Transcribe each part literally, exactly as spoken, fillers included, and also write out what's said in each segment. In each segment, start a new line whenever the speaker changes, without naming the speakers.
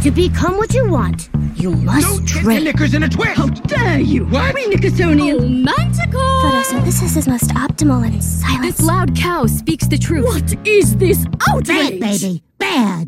To become what you want, you must
Don't
train.
get the knickers in a twist!
How dare you!
What?
We Nickasonians!
Romantical!
Photosynthesis is most optimal in silence.
This loud cow speaks the truth. What is this outrage?
Bad, baby. Bad.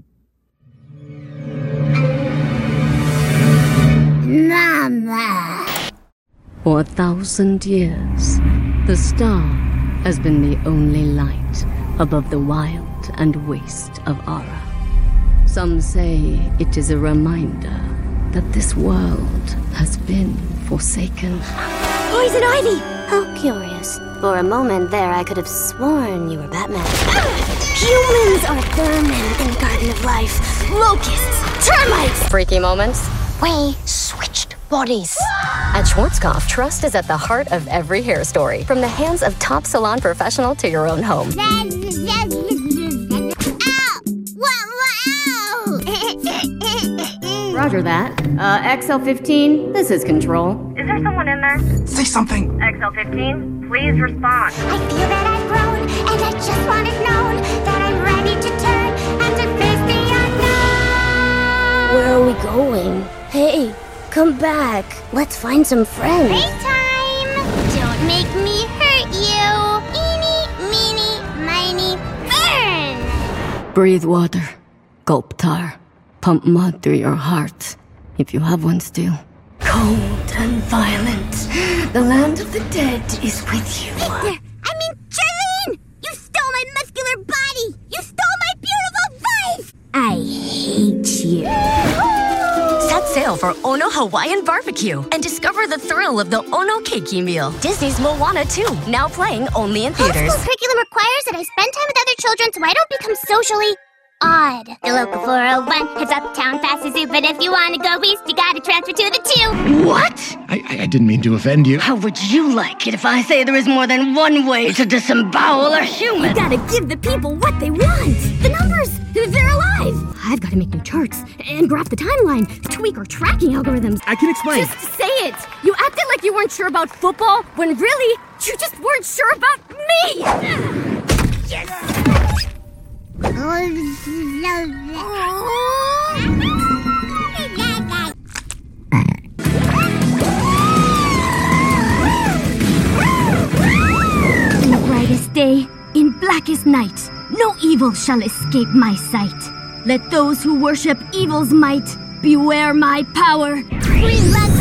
Mama.
For a thousand years, the star has been the only light above the wild and waste of Ara. Some say it is a reminder that this world has been forsaken.
Poison ivy! How curious. For a moment there, I could have sworn you were Batman. Humans are vermin in the Garden of Life. Locusts, termites!
Freaky moments?
We switched bodies.
At Schwarzkopf, trust is at the heart of every hair story. From the hands of top salon professional to your own home.
Roger that. Uh, X L fifteen, this is Control.
Is there someone in there?
Say something!
X L fifteen, please respond.
I feel that I've grown, and I just want it known that I'm ready to turn and to face the unknown. Where are we going? Hey, come back. Let's find some friends.
Playtime! Don't make me hurt you. Eeny, meeny, miny, burn!
Breathe water. Gulp tar. Pump mud through your heart, if you have one still.
Cold and violent. The land of the dead is with you.
Victor! I mean, Charlene! You stole my muscular body! You stole my beautiful face!
I hate you.
Set sail for Ono Hawaiian Barbecue and discover the thrill of the Ono Keiki meal. Disney's Moana two, now playing only in theaters.
Homeschool curriculum requires that I spend time with other children so I don't become socially odd. The local four oh one heads uptown past the zoo, but if you want to go east, you gotta transfer to the two.
What?
I, I, I didn't mean to offend you.
How would you like it if I say there is more than one way to disembowel a human?
You gotta give the people what they want. The numbers. They're alive. I've gotta make new charts and graph the timeline, tweak our tracking algorithms.
I can explain.
Just say it. You acted like you weren't sure about football when really you just weren't sure about me.
Yes!
In the brightest day, in blackest night, no evil shall escape my sight. Let those who worship evil's might beware my power.
We love